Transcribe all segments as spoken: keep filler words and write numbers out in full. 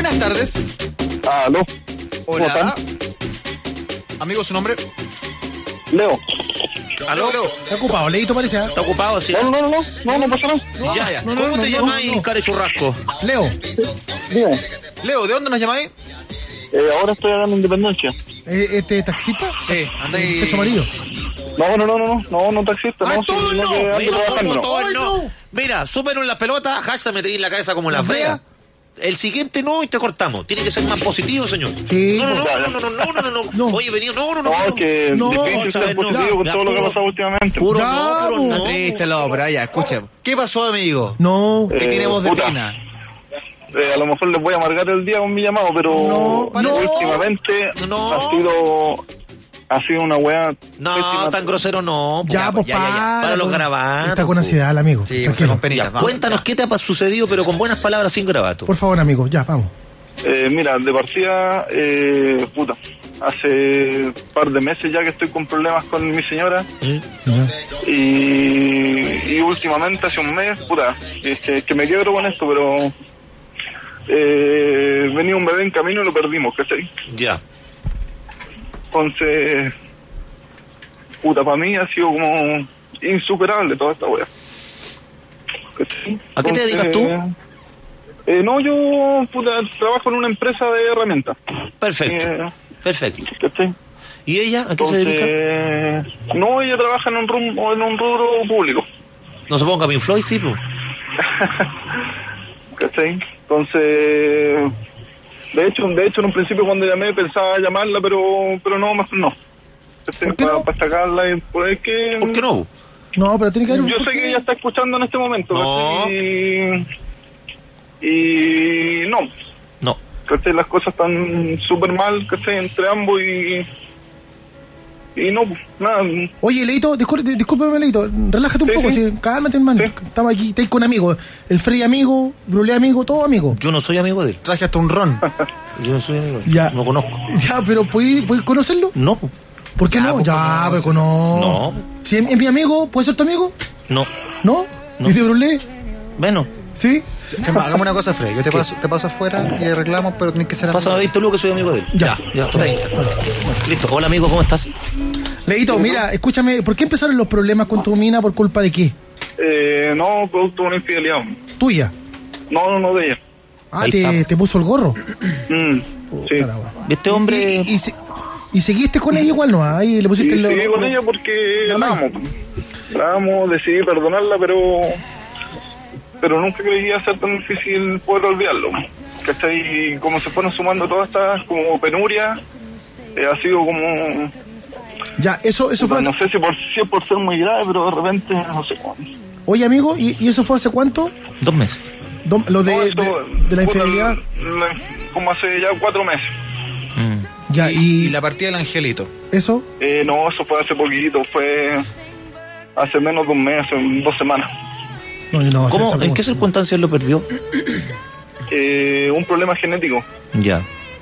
Buenas tardes. Aló. Hola. Amigo, ¿su nombre? Leo. ¿Aló? ¿Está ocupado? Leito parece, ¿eh? ¿Está ocupado? Sí. No, no, no, no, no, no pasa nada. No, Ya, ya. no, no, ¿Cómo no, te no, llamas, no, no. care churrasco? Leo. Dime, Leo, ¿de dónde nos llamáis? eh, ahora estoy acá en Independencia. Eh, ¿Este taxista? Sí, anda ahí. Pecho amarillo. No, no, no, no, no, no, no taxista, Ah, no, todo sino no. que ando Oye, no, trabajando. no, todo Ay, no. no. Mira, súper en la pelota, hashtag me te en la cabeza como la ¿La frea. frea? El siguiente no y te cortamos. Tiene que ser más positivo, señor. Sí. No, no, pues, no, no, no, no, no, no, no. No. Oye, venido, no, no, no. No, es que es No, difícil Chávez, ser no. positivo con Ya, todo lo que ha puro- pasado últimamente. Puro Ya, no, pero po. no. Está Triste el obra, ya, escucha. ¿Qué pasó, amigo? No. Que Eh, tiene voz de puta. pena. Eh, a lo mejor les voy a amargar el día con mi llamado, pero No, no. últimamente No. ha sido ha sido una weá No, pésima. tan grosero no. po. Ya, pues ya, ya, ya. para. Para los pues. garabatos, Está con po. ansiedad el amigo. Sí, Tranquilo. con penitas. Ya, vamos. cuéntanos qué te ha sucedido, pero con buenas palabras, sin grabato. Por favor, amigo, ya, vamos. Eh, mira, de partida, eh, puta, hace un par de meses ya que estoy con problemas con mi señora. Ya. Y, y últimamente, hace un mes, puta, es que, que me quiebro con esto, pero eh, venía un bebé en camino y lo perdimos, ¿cachai? Ya. Entonces, puta, para mí ha sido como insuperable toda esta wea. ¿Cachai? ¿A qué te dedicas tú? Eh, no, yo, puta, trabajo en una empresa de herramientas. Perfecto. Eh, Perfecto. ¿Cachai? ¿Y ella a qué se dedica? Entonces, no, ella trabaja en un, rum- en un rubro público. No se ponga Pink Floyd, sí, pues. ¿Cachai? Entonces, de hecho, de hecho en un principio cuando llamé pensaba llamarla, pero pero no, mejor no. ¿Cachai? ¿Por qué Para no? sacarla y pues es que... ¿Por qué no? No, pero tiene que haber un. Yo sé que ella está escuchando en este momento, No. ¿cachai? Y, y no, No. ¿cachai? Las cosas están súper mal, ¿cachai? Entre ambos y... Y no, pues, nada. Oye, Leito, discúlpeme, discúlpeme, Leito, relájate un Sí, poco, sí. sí, cálmate, hermano. Sí. Estamos aquí, estáis con amigos. El Freddy amigo, Brulé amigo, todo amigo. Yo no soy amigo de él. Traje hasta un ron. Yo no soy amigo de él. Ya. No conozco. Ya, pero ¿puedes conocerlo? No, po. ¿Por qué Ya, no? pues, Ya, pero conócelo. no. No. Si es, es mi amigo, ¿puede ser tu amigo? no. ¿No? No. ¿Y de Brulé? Bueno, ¿Sí? Hagamos una cosa, Fred. Yo te paso, te paso afuera y arreglamos, pero tienes que ser amigo. pásame veinte lucas que soy amigo de él. Ya. Ya, treinta. Listo. Hola, amigo, ¿cómo estás? Leito, mira, escúchame, ¿por qué empezaron los problemas con tu mina? ¿Por culpa de qué? Eh, no, producto de una infidelidad. ¿Tuya? No, no, no de ella. Ah, Ahí te, está. te puso el gorro. Mm, sí. Puta la wea. Este hombre... ¿Y, y, se- y seguiste con ella igual, no? Ahí le Y pusiste el... seguí con ella porque La la amai. amo. La amo, decidí perdonarla, pero pero nunca creí que iba a ser tan difícil poder olvidarlo. ¿Cachai? Y como se fueron sumando todas estas como penurias, eh, ha sido como... Ya, eso, eso fue... No sé si, por, si es por ser muy grave, pero de repente no sé cuándo. Oye, amigo, ¿y, y eso fue hace cuánto? Dos meses. Do- Lo de, No, esto, de, de la puta, infidelidad. la- como hace ya cuatro meses. Mm. Ya, Y, y, y la partida del angelito. eso... Eh, no, eso fue hace poquito, fue hace menos de un mes, hace dos semanas. No, no, ¿Cómo, esa- esa- ¿En qué circunstancias lo perdió? Eh, un problema genético. Ya.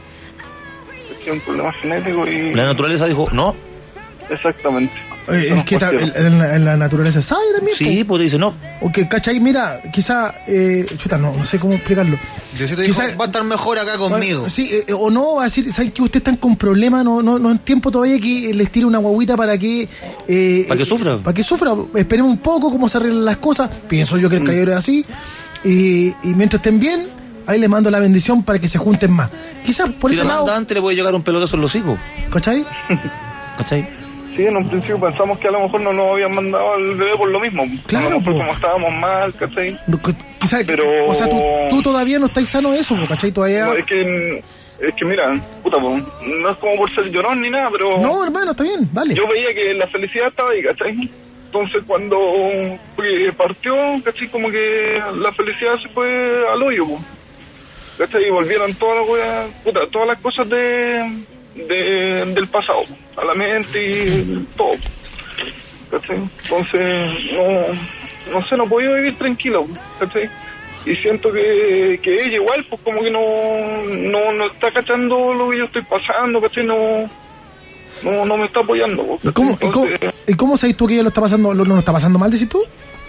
Es un problema genético y... La naturaleza dijo, no. Exactamente. Eh, Eso es que nos ta- cuestiona. en, la, en la naturaleza sabe también. Sí, pues dice, no. po. O que, ¿cachai? Mira, quizá... Eh, chuta, no, no sé cómo explicarlo. Yo sí te digo, Quizá- va a estar mejor acá conmigo. Sí, eh, o no, va a decir, ¿saben que ustedes están con problemas? No, no, no en tiempo todavía que les tire una guaguita para que... Eh, Para que sufra. Para que sufra. Esperemos un poco cómo se arreglan las cosas. Pienso yo que el caballero es así. Y, y mientras estén bien, ahí les mando la bendición para que se junten más. Quizás por Si ese le lado... manda antes le puede llegar un pelotazo en los hijos. ¿Cachai? ¿Cachai? Sí, en un principio pensamos que a lo mejor no nos habían mandado al bebé por lo mismo. Claro, a lo mejor po. como estábamos mal, ¿cachai? No, que- quizás... Pero- O sea, tú, tú todavía no estás sano de eso, po, ¿cachai? Todavía... No, es que, es que mira, puta, po, no es como por ser llorón ni nada, pero No, hermano, está bien, vale. yo veía que la felicidad estaba ahí, ¿cachai? Entonces cuando eh, partió, ¿cachai? Como que la felicidad se fue al hoyo, po. ¿Cachai? Y volvieron todas las weas, puta, todas las cosas de, de del pasado, po, a la mente y todo. ¿Cachai? Entonces, no, no sé, no podía vivir tranquilo, ¿cachai? Y siento que, que ella igual, pues como que no, no, no está cachando lo que yo estoy pasando, ¿cachai? No, no, no me está apoyando. ¿Y cómo, y cómo, Entonces, ¿Y cómo sabes tú que ella lo está pasando, lo, no lo está pasando mal, decís tú?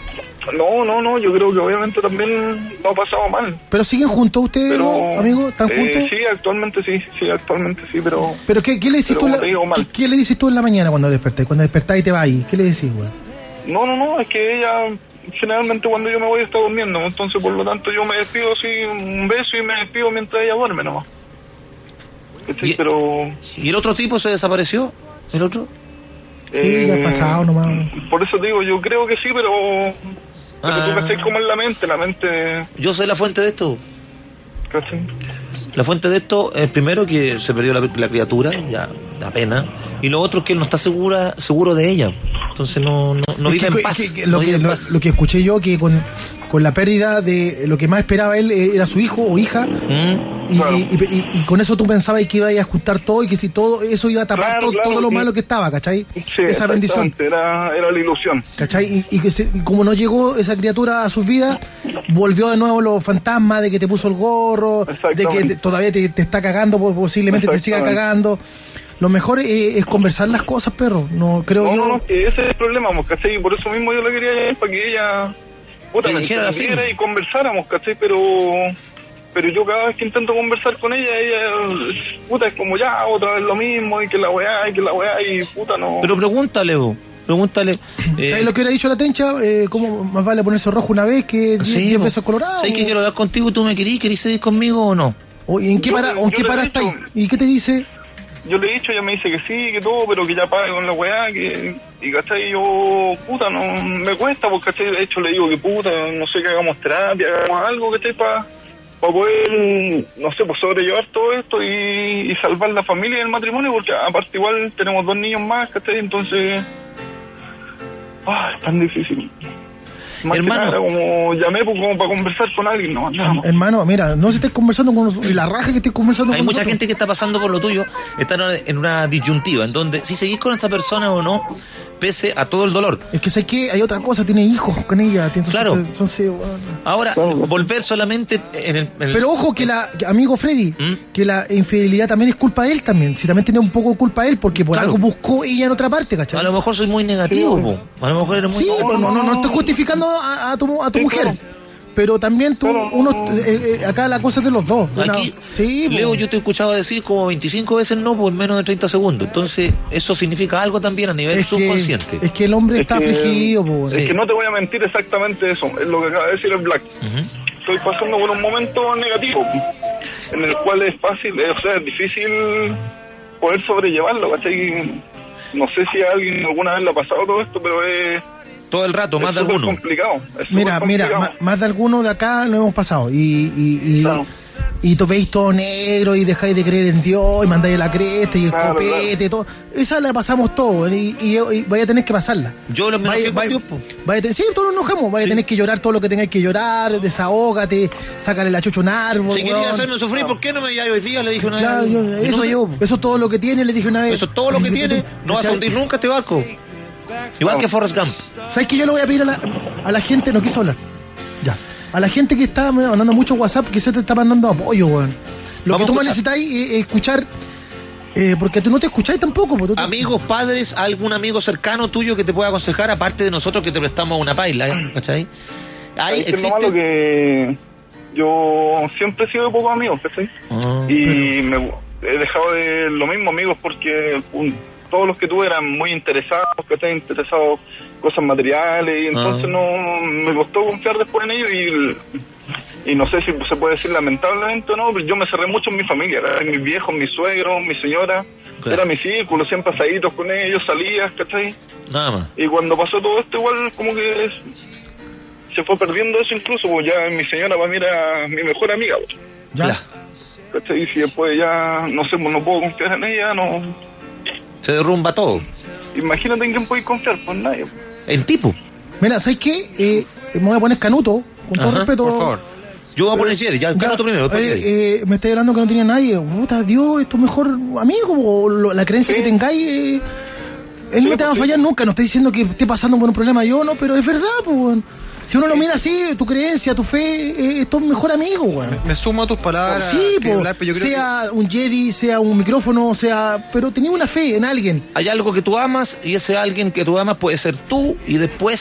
No, no, no, yo creo que obviamente también lo ha pasado mal. ¿Pero siguen juntos ustedes, Pero, amigos? ¿Están eh, juntos? Sí, actualmente sí, sí, actualmente sí, pero... ¿Pero qué, qué le dices pero tú en la, como te digo, mal. ¿qué, qué le dices tú en la mañana cuando despertás? Cuando despertás y te vas ahí, ¿qué le decís, güey? No, no, no, es que ella generalmente cuando yo me voy está durmiendo, entonces por lo tanto yo me despido así, un beso y me despido mientras ella duerme nomás. ¿Cachai? Y- Pero... ¿Y el otro tipo se desapareció? ¿El otro? Sí, ya ha pasado nomás. Por eso te digo, yo creo que sí, pero... Pero Ah. tú cachai como en la mente, la mente... Yo soy la fuente de esto. ¿Cachai? La fuente de esto es primero que se perdió la, la criatura, ya da pena. Y lo otro es que él no está segura, seguro de ella. Entonces no, no, no Es vive que- en paz. que- que no lo, vive que, en lo, paz. lo que escuché yo, que con, con la pérdida de lo que más esperaba él eh, era su hijo o hija, ¿Mm? y, Claro. y, y- y con eso tú pensabas que iba a juntar todo y que si todo eso iba a tapar Claro, todo, claro, todo lo sí. malo que estaba, ¿cachai? Sí, Esa bendición. exactamente, Era, era la ilusión. ¿Cachai? Y, y que se- y como no llegó esa criatura a sus vidas, volvió de nuevo los fantasmas de que te puso el gorro, de Exactamente. que te- todavía te, te está cagando, po- posiblemente te siga Exactamente. cagando. Lo mejor es, es conversar las cosas, perro. No creo No, yo. no, no, que ese es el problema, pues, ¿cachai? Y por eso mismo yo la quería llamar para que ella puta, Le me dijera la entendiera firme. y conversáramos, ¿cachai? Pero pero yo cada vez que intento conversar con ella, ella, puta, es como ya, otra vez lo mismo, y que la weá, y que la weá, y puta, no... Pero pregúntale, vos. Pregúntale. eh, ¿Sabes lo que hubiera dicho la Tencha? Eh, ¿Cómo más vale ponerse rojo una vez que diez sí, diez vos. veces colorado? ¿Sabes que quiero hablar contigo y tú me querís? ¿Querís seguir conmigo o no? Oye, ¿en qué Yo- para, yo ¿en qué le he para dicho- estáis? ¿Y qué te dice? Yo le he dicho, ella me dice que sí, que todo, pero que ya pague con la weá, que... Y, ¿cachai? Yo, puta, no... Me cuesta, porque, ¿cachai? De hecho, le digo que, puta, no sé, que hagamos terapia, hagamos algo, ¿cachai? Para poder, no sé, pues sobrellevar todo esto y, y salvar la familia y el matrimonio, porque aparte igual tenemos dos niños más, ¿cachai? Entonces... Ah, es tan difícil. Más Hermano. que nada, como llamé pues, como para conversar con alguien, no, no. Hermano, mira, no se estés conversando con nosotros. Y la raja que estés conversando Hay con mucha nosotros. gente que está pasando por lo tuyo, está en una, en una disyuntiva, en donde si seguís con esta persona o no, pese a todo el dolor. Es que sé que hay otra cosa, tiene hijos con ella. Entonces, Claro. entonces, bueno. Ahora, volver solamente en el... en el- Pero ojo que la, que, amigo Freddy, ¿Mm? que la infidelidad también es culpa de él también. Si también tiene un poco de culpa de él, porque por Claro. algo buscó ella en otra parte, ¿cachai? a lo mejor soy muy negativo, po. A lo mejor eres muy... Sí, pues no, no, no estoy justificando a, a tu, a tu Sí, mujer. claro. Pero también tú, Claro. uno, eh, eh, acá la cosa es de los dos. Una- Aquí, sí, pues. Leo, yo te he escuchado decir como veinticinco veces no por menos de treinta segundos. Entonces, eso significa algo también a nivel es que, subconsciente. es que el hombre Es está que- afligido, pues. Es Sí. que no te voy a mentir exactamente eso, es lo que acaba de decir el Black. Ujú. Estoy pasando por un momento negativo, en el cual es fácil, eh, o sea, es difícil poder sobrellevarlo, ¿cachai? No sé si a alguien alguna vez le ha pasado todo esto, pero es, Todo el rato, más es de súper alguno. complicado. es Mira, súper mira, complicado. ma- más de alguno de acá lo hemos pasado. Y, y, y, Claro. y tú veis todo negro y dejáis de creer en Dios y mandáis la cresta y el Claro, copete, todo. Esa la pasamos todos y, y, y vaya a tener que pasarla. Yo lo me Vaya- enojé con vaya- Dios, po. vaya a tener- sí, todos nos enojamos. Vaya a tener que llorar todo lo que tengáis que llorar, desahógate, sácale la chucha a un árbol. Si quería weón. hacerme sufrir, ¿por qué no me lleváis hoy día? Le dije una vez. Claro, yo- Y eso, no me llevó, po. eso es todo lo que tiene, le dije una vez. Eso es todo lo que tiene. No vas a hundir nunca este barco. Igual que Forrest Gump. ¿Sabes qué? Yo le voy a pedir a la, a la gente, no quiso hablar. Ya. A la gente que está mandando mucho WhatsApp, que se te está mandando apoyo, weón. Lo Vamos que tú a más escuchar. necesitáis es escuchar, eh, porque tú no te escucháis tampoco. po, tú- Amigos, padres, algún amigo cercano tuyo que te pueda aconsejar, aparte de nosotros que te prestamos una paila, ¿eh? ¿Cachai? Ahí Es que lo malo existe. que yo siempre he sido de pocos amigos, ¿cachai? Ah. Y me he dejado de lo mismo amigos porque un- todos los que tuve eran muy interesados, que estaban interesados en cosas materiales y entonces Ah. no me costó confiar después en ellos y, y no sé si se puede decir lamentablemente o no, pero yo me cerré mucho en mi familia, ¿verdad? Mis viejos, mis suegros, mi señora, Claro. era mi círculo, siempre asaditos con ellos, salías, ¿cachai? Nada más. Y cuando pasó todo esto igual como que se fue perdiendo eso incluso, pues ya mi señora para mí era mi mejor amiga, pues. Ya. Ya. ¿Cachai? Y si después ya, no sé, pues no puedo confiar en ella, no... Se derrumba todo. Imagínate en quién podéis confiar, pues nadie. El tipo. Mira, ¿sabes qué? Eh, me voy a poner canuto, con todo Ajá, respeto. Por favor. Yo voy a poner Jerry, ya el Ya, Canuto primero, después Jerry. eh, eh, me estáis hablando que no tenía nadie. Puta, Dios, es tu mejor amigo. O lo- la creencia Sí. que tengáis. eh, él Sí, no te va a pues, fallar sí. nunca. No estoy diciendo que esté pasando por un problema yo, no, pero es verdad, pues, weón. Si uno lo mira así, tu creencia, tu fe, eh, es tu mejor amigo, weón. Me sumo a tus palabras. Sí, que po, Blas, pero yo creo sea un Jedi, sea un micrófono, sea... Pero tenía una fe en alguien. Hay algo que tú amas y ese alguien que tú amas puede ser tú y después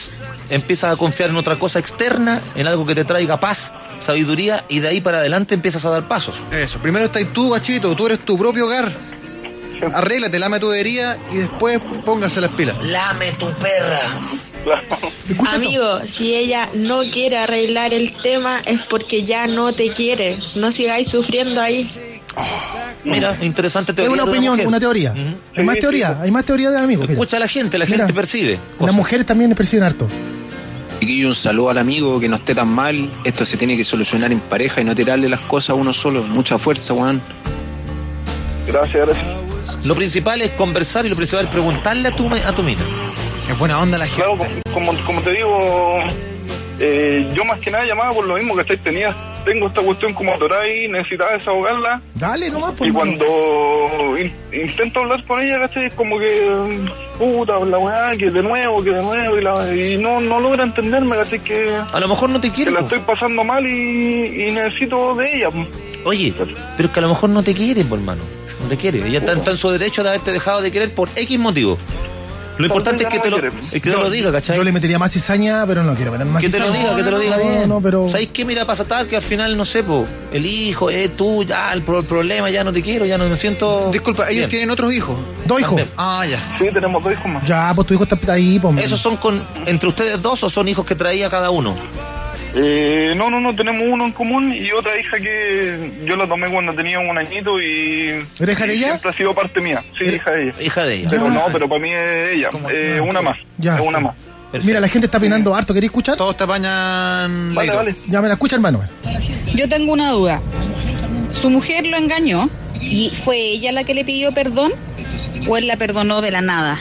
empiezas a confiar en otra cosa externa, en algo que te traiga paz, sabiduría, y de ahí para adelante empiezas a dar pasos. Eso, primero estás tú, guachito, tú eres tu propio hogar. Arréglate, lame tu herida y después póngase las pilas. Lame tu perra. Escucha esto. Amigo, si ella no quiere arreglar el tema es porque ya no te quiere. No sigáis sufriendo ahí. Mira, interesante Es teoría. una de opinión, mujer. una teoría. Ujú. Hay más Sí, teoría, sí. hay más teoría de amigos. mira. Escucha a la gente, la Mira, gente percibe Las cosas. mujeres también perciben harto. Chiquillo, un saludo al amigo, que no esté tan mal. Esto se tiene que solucionar en pareja y no tirarle las cosas a uno solo. Mucha fuerza, weón. Gracias, gracias. Lo principal es conversar y lo principal es preguntarle a tu, a tu mina. Es buena onda la gente. Claro, como, como, como te digo, eh, yo más que nada llamaba por lo mismo que estáis tenía. Tengo esta cuestión como atorada ahí, necesitaba desahogarla. Dale nomás, pues. Y hermano. cuando in- intento hablar con ella, ¿cachai? Es como que, puta, la weá, que de nuevo, que de nuevo, y, la, y no, no logra entenderme, ¿cachai? Que, A lo mejor no te que quiere. la po. estoy pasando mal y, y necesito de ella. Oye, pero es que a lo mejor no te quiere, por hermano. No te quiere. Ella está, está en su derecho de haberte dejado de querer por X motivo. Lo importante es que te lo, es que te lo diga, ¿cachai? Yo le metería más cizaña, pero no quiero meter más Que te lo cizaña. diga, que te lo diga No, bien. No, pero... ¿Sabes qué? Mira, pasa tal que al final, no sé, po, el hijo, eh, tú, ya, el, pro- el problema, ya no te quiero, ya no me siento... Disculpa, ellos bien. tienen otros hijos. Dos hijos. También. Ah, ya. Sí, tenemos dos hijos más. Ya, pues tu hijo está ahí, pues. ¿Esos son con entre ustedes dos o son hijos que traía cada uno? Eh, no, no, no, tenemos uno en común y otra hija que yo la tomé cuando tenía un añito y... ¿Eres hija de y ella? Siempre ha sido parte mía, sí, ¿Eres- hija de ella. Hija de ella. Pero Ya. no, pero para mí es ella, ¿Cómo? eh, una más, Ya. es una más. Perfecto. Mira, la gente está opinando harto. ¿Querés escuchar? Todos te apañan. Vale, Leito. vale. Ya me la escucha, hermano. Yo tengo una duda. ¿Su mujer lo engañó y fue ella la que le pidió perdón o él la perdonó de la nada?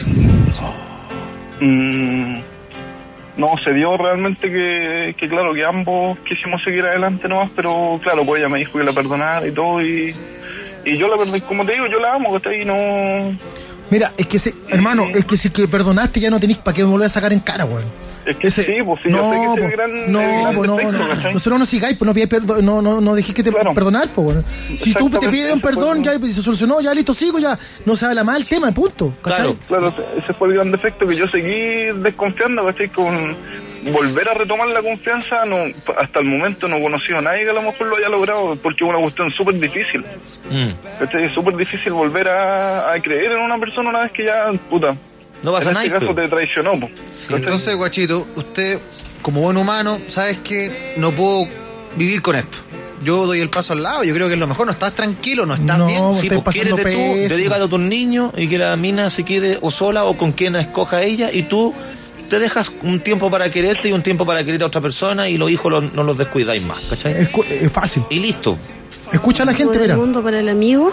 Mm, no, se dio realmente que, que claro, que ambos quisimos seguir adelante nomás, pero claro, pues ella me dijo que la perdonara y todo y... Y yo la perdoné, como te digo, yo la amo, ¿cachai? Y no... Mira, es que, se, hermano, es que si que perdonaste ya no tenés para qué volver a sacar en cara, weón. Es que Ese- sí, pues sí, no, yo sé que ese es po, el gran, no, el gran po, no, defecto, no. ¿cachai? Nosotros no sigáis, pues no pidáis perdón, no, no, no dejéis que te Claro. perdonar, pues, weón. Si tú te Exactamente, pides un ese fue perdón, el- ya pues, se solucionó, ya listo, sigo, ya no se habla más el tema, punto, ¿cachai? Claro. Claro, ese fue el gran defecto, que yo seguí desconfiando, ¿cachai? Con volver a retomar la confianza, no, hasta el momento no he conocido a nadie que a lo mejor lo haya logrado, porque es una cuestión súper difícil, Mm. ¿cachai? Es súper difícil volver a, a creer en una persona una vez que ya, puta, No pasa en nada. este caso pero- te traicionó, pues. ¿cachai? Entonces, guachito, usted, como buen humano, sabes que no puedo vivir con esto. Yo doy el paso al lado, yo creo que es lo mejor. No estás tranquilo, no estás No, bien. vos Sí, estáis pues pasando quédate tú, pésimo. dedícate a tus niños y que la mina se quede o sola o con quien escoja ella y tú te dejas un tiempo para quererte y un tiempo para querer a otra persona y los hijos lo- no los descuidáis más, ¿cachai? Es, cu- es fácil. Y listo. Escucha a la gente, Por mira. el mundo para el amigo.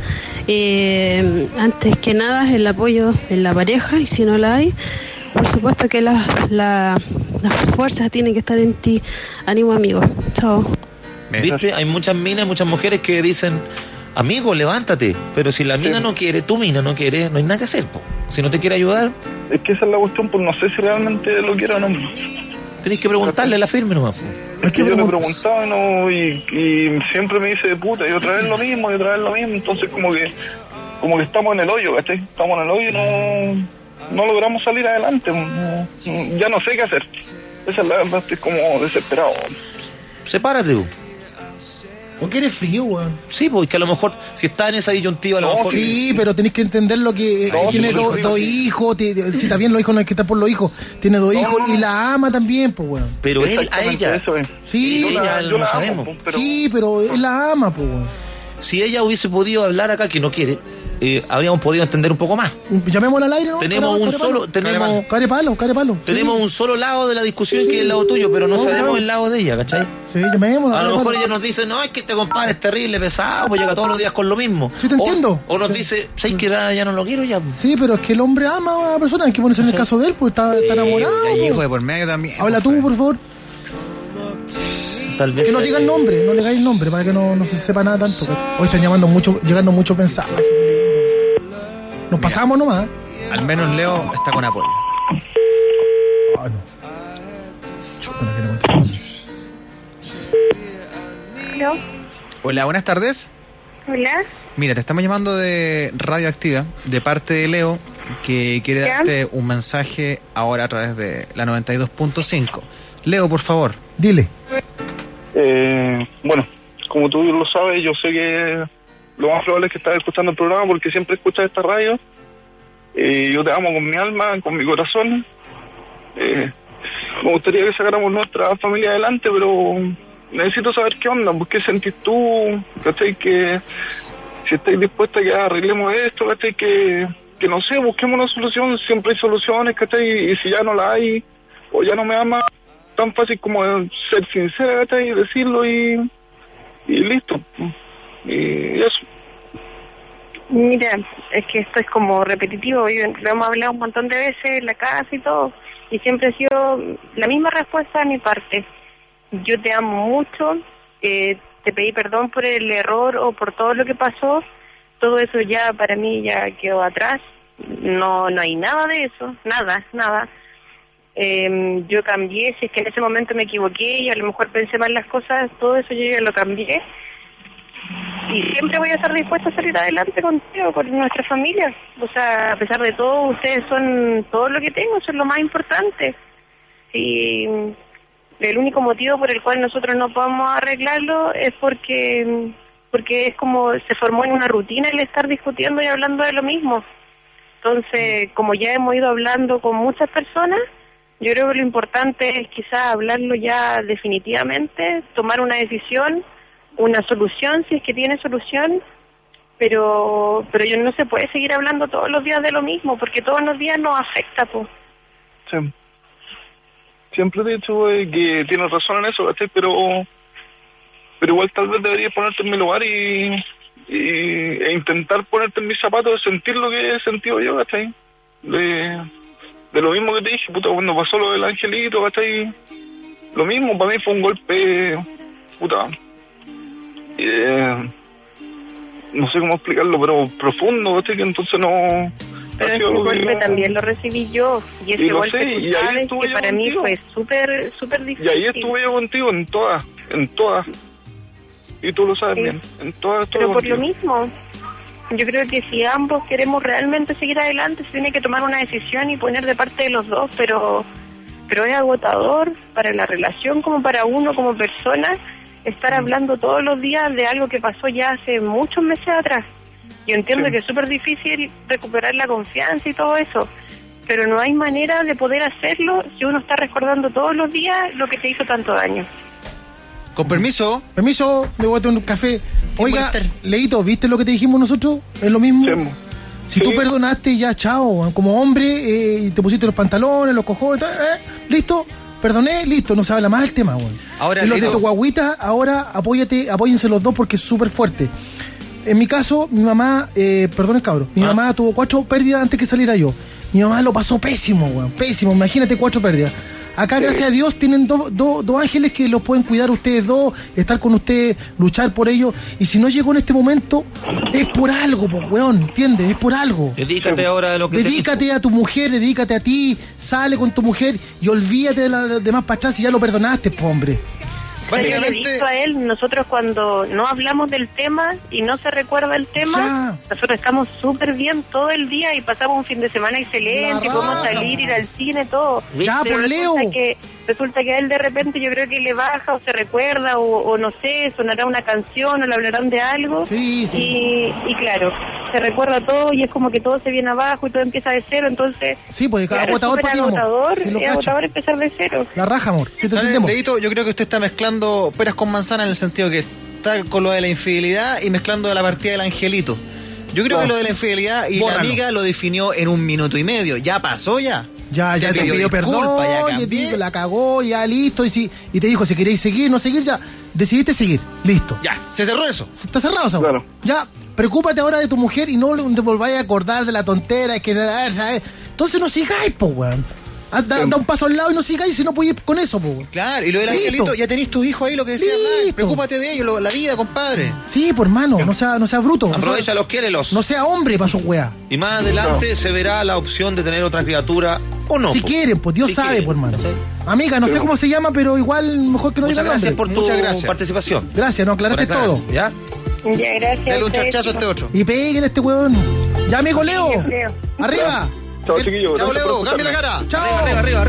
Eh, antes que nada, el apoyo en la pareja, y si no la hay, por supuesto que la, la- las fuerzas tienen que estar en ti. Ánimo, amigo. Chao. ¿Viste? Hay muchas minas, muchas mujeres que dicen, amigo, levántate. Pero si la mina Sí. no quiere, tu mina no quiere, no hay nada que hacer, po. Si no te quiere ayudar, Es que esa es la cuestión, pues no sé si realmente lo quiero o no. tenés que preguntarle a la firme nomás, po. Es que yo le preguntaba y, no, y, y siempre me dice de puta, y otra vez lo mismo, y otra vez lo mismo, entonces como que como que estamos en el hoyo, ¿cachai? Estamos en el hoyo y no, no logramos salir adelante, no- no- ya no sé qué hacer. Esa es la verdad, estoy como desesperado. Sepárate, po. ¿O que eres frío, weón? Sí, porque que a lo mejor, si está en esa disyuntiva, a lo No, mejor... Sí, pero tenéis que entender lo que eh, No, tiene sí, do- sí, dos sí. hijos, ti- si también los hijos no hay que estar por los hijos, tiene dos No, hijos no, no. y la ama también, pues, weón. Pero él a Exactamente, ella, eso es. Sí, yo la, ella yo no la sabemos. amo, pues, pero Sí, pero él la ama, pues, weón. si ella hubiese podido hablar acá, que no quiere, eh, habríamos podido entender un poco más. Llamémosla al aire, ¿no? Tenemos Care- un care solo, palo. tenemos, Care palo, care palo. tenemos Sí. un solo lado de la discusión que es el lado tuyo, pero no No, sabemos claro. el lado de ella, ¿cachai? Sí, llamémosla. A care lo mejor palo. ella nos dice, no, es que este compadre es terrible, pesado, pues llega todos los días con lo mismo. Sí, te O- entiendo. O, nos Sí. dice, ¿sabes que ya, ya no lo quiero ya? Sí, pero es que el hombre ama a una persona, hay que ponerse en el caso de él, pues está, está enamorado. Y hay pues. hijos de por medio también. Habla pues, tú, por favor. Tal vez. Que no diga el nombre, no le digáis el nombre para que no, no se sepa nada tanto. ¿cachai? Hoy están llamando mucho, llegando muchos mensajes. Nos pasamos nomás. Al menos Leo está con apoyo. Ah, no. Chuta, no quiero contestar. ¿Aló? Hola, buenas tardes. Hola. Mira, te estamos llamando de Radio Activa, de parte de Leo, que quiere ¿Ya? darte un mensaje ahora a través de la noventa y dos punto cinco. Leo, por favor. Dile. Eh, bueno, como tú lo sabes, yo sé que lo más probable es que estás escuchando el programa porque siempre escuchas esta radio. Eh, yo te amo con mi alma, con mi corazón. Eh, me gustaría que sacáramos nuestra familia adelante, pero necesito saber qué onda, pues, qué sentís tú, ¿cachai? Que si estáis dispuesta a que arreglemos esto, ¿cachai? Que, que no sé, busquemos una solución, siempre hay soluciones, ¿cachai? Y si ya no la hay, o ya no me ama, tan fácil como ser sincera, ¿cachai? Y decirlo y, y listo. Y eso. Mira, es que esto es como repetitivo, yo, lo hemos hablado un montón de veces en la casa y todo, y siempre ha sido la misma respuesta de mi parte. Yo te amo mucho, eh, te pedí perdón por el error o por todo lo que pasó, todo eso ya para mí ya quedó atrás, no no hay nada de eso, nada, nada. Eh, yo cambié, si es que en ese momento me equivoqué y a lo mejor pensé mal las cosas, todo eso yo ya lo cambié. Y siempre voy a estar dispuesta a salir adelante contigo, con nuestra familia. O sea, a pesar de todo, ustedes son todo lo que tengo, son lo más importante. Y el único motivo por el cual nosotros no podemos arreglarlo es porque porque es como se formó en una rutina el estar discutiendo y hablando de lo mismo. Entonces, como ya hemos ido hablando con muchas personas, yo creo que lo importante es quizás hablarlo ya definitivamente, tomar una decisión, una solución, si es que tiene solución, pero pero yo no se puede seguir hablando todos los días de lo mismo, porque todos los días nos afecta, pues. Sí. Siempre he dicho eh, que tienes razón en eso, ¿cachai? Pero, pero igual tal vez deberías ponerte en mi lugar y, y e intentar ponerte en mis zapatos, sentir lo que he sentido yo, ¿cachai? De, de lo mismo que te dije, puta, cuando pasó lo del angelito, ¿cachai? Lo mismo, para mí fue un golpe, puta... Eh, no sé cómo explicarlo, pero profundo, ¿sí? Que entonces no... Pero ese golpe también lo recibí yo, y ese y lo golpe sé, tú y ahí sabes estuve que yo para mí contigo. fue súper, súper difícil. Y ahí estuve yo contigo en todas, en todas. Y tú lo sabes Sí. bien, en todas estuve Pero por contigo. lo mismo, yo creo que si ambos queremos realmente seguir adelante, se tiene que tomar una decisión y poner de parte de los dos, pero, pero es agotador para la relación como para uno como persona, estar hablando todos los días de algo que pasó ya hace muchos meses atrás. Yo entiendo Sí. que es súper difícil recuperar la confianza y todo eso, pero no hay manera de poder hacerlo si uno está recordando todos los días lo que te hizo tanto daño. Con permiso. Permiso, le voy a tomar un café. Oiga, molestar. Leito, ¿viste lo que te dijimos nosotros? Es lo mismo. Sí. Si Sí. tú perdonaste, ya, chao. Como hombre, eh, te pusiste los pantalones, los cojones, eh, listo, perdoné, listo, no se habla más del tema, güey. Ahora, y los Leito- de tu guaguita, ahora apóyate, apóyense los dos porque es súper fuerte. En mi caso, mi mamá, eh, perdón el cabro, mi Ah. mamá tuvo cuatro pérdidas antes que saliera yo. Mi mamá lo pasó pésimo, güey, pésimo, imagínate cuatro pérdidas. Acá, gracias a Dios, tienen dos dos dos ángeles que los pueden cuidar ustedes dos, estar con ustedes, luchar por ellos. Y si no llegó en este momento, es por algo, pues, weón, ¿entiendes? Es por algo. Dedícate ahora a lo que te- Dedícate a tu mujer, dedícate a ti, sale con tu mujer y olvídate de las demás para atrás si ya lo perdonaste, pues, hombre. Yo le he Básicamente, dicho a él, nosotros cuando no hablamos del tema y no se recuerda el tema, Ya. nosotros estamos súper bien todo el día y pasamos un fin de semana excelente, La podemos raja, salir, po. ir al cine, todo. Ya, Pero pues, Leo. resulta que, resulta que a él de repente yo creo que le baja o se recuerda o, o no sé, sonará una canción o le hablarán de algo. Sí, sí. Y, y claro, se recuerda todo y es como que todo se viene abajo y todo empieza de cero, entonces... Sí, pues, claro, agotador es para ti, súper amor. agotador, Sí, lo es cacho. agotador empezar de cero. La raja, amor. Sí, te ¿sabes, entendemos. Leito? Yo creo que usted está mezclando peras con manzana en el sentido que está con lo de la infidelidad y mezclando de la partida del angelito. Yo creo No. que lo de la infidelidad y Bórralo. la amiga lo definió en un minuto y medio. Ya pasó ya. Ya, ya, te pidió disculpa, perdón, ya ya cambié. te- la cagó, ya listo. Y, si, y te dijo si queréis seguir, no seguir, ya. Decidiste seguir, listo. Ya, se cerró eso. Está cerrado, esa Claro. weá. Ya, preocúpate ahora de tu mujer y no te volváis a acordar de la tontera. Es que, ¿sabes? Entonces no sigáis, po, weón. Ah, Da, da un paso al lado y no sigáis si no podéis ir con eso, po. weón. Claro, y lo del Listo. angelito, ya tenéis tus hijos ahí, lo que decía Hernán. Listo. Preocúpate de ellos, lo- la vida, compadre. Sí, por hermano, no sea, no sea bruto. no sea- Aprovechalos, quiérelos. No sea hombre para su weá. Y más adelante se verá la opción de tener otra criatura o no. si po. quieren, pues Dios Si sabe, quieren, por hermano. ¿cachai? Amiga, no sé Pero- cómo se llama, pero igual mejor que no Muchas diga el gracias nombre. por tu Muchas gracias. participación. Gracias, no, aclaraste Por aclarar, todo. ¿Ya? Ya, gracias. Dale un ustedes, charchazo a este chicos. otro. Y peguen a este weón. Ya, amigo Leo. Leo. Arriba. Chao, chiquillos. Chao, Gracias por Leo, cambia la escucharme. cara. Chao. Arriba, arriba, arriba.